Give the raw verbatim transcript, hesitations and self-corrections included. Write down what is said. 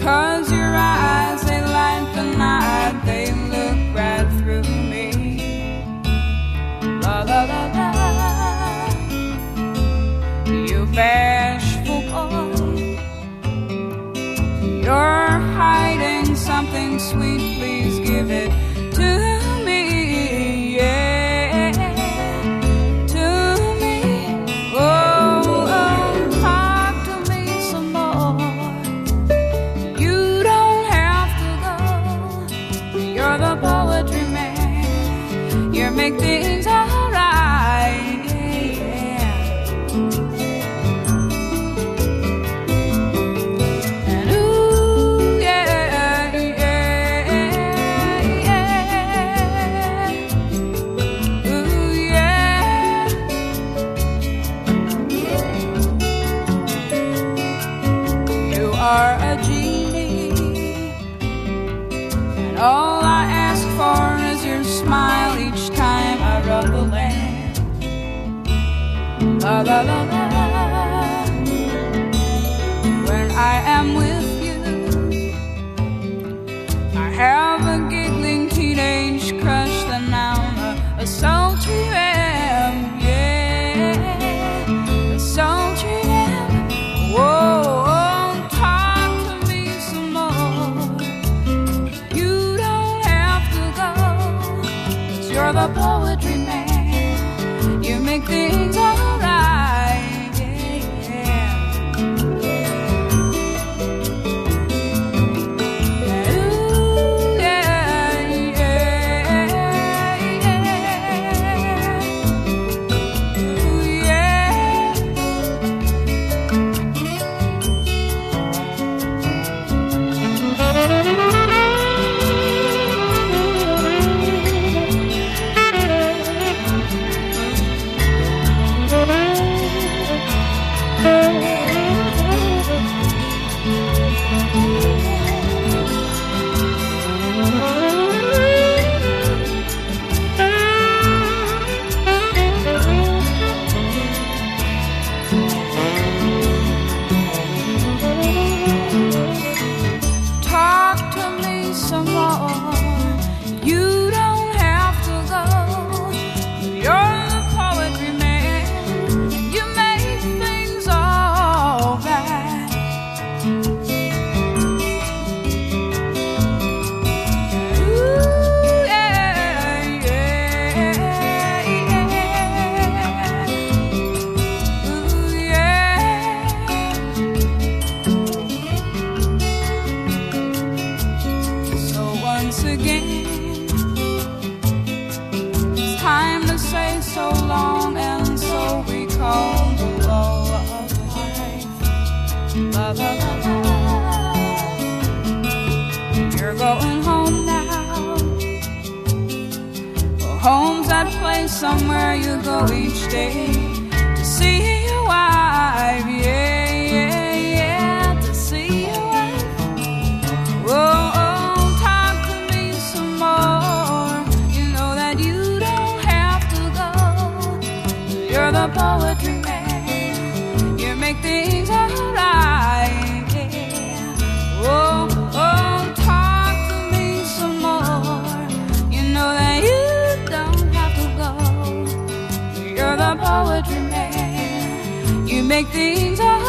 'cause your eyes, they light the night, they look right through me. La la la la, you bashful boy, you're hiding something sweet, please give it to me, yeah, to me. Oh, oh, talk to me some more. You don't have to go. You're the poetry man. You make things alright, yeah. And ooh, yeah, yeah, yeah. Ooh, yeah. You are a genie, and all I ask for is your smile each time I rub the land. La la la la. When I am with you, I have a giggling teenage crush, then I'm a, a sultry lamb, yeah, a sultry lamb. Whoa, oh, talk to me some more. You don't have to go, 'cause you're the poetry man. You make things alright, yeah. Ooh, yeah, yeah, yeah. Ooh, yeah. Talk to me some more. You don't have to go. You're the poetry man. You make things alright. Ooh, yeah, yeah, yeah. Ooh, yeah. So once again, it's time to say so long, and so we call the law of life. La la la la. You're going home now. Well, home's that place somewhere you go each day to see your wife, yeah, yeah, yeah, to see your wife. Whoa, oh, talk to me some more. You know that you don't have to go. You're the poetry man. You make things alright, yeah. Whoa, oh, talk to me some more. You know that you don't have to go. You're the poetry man. You make things alright.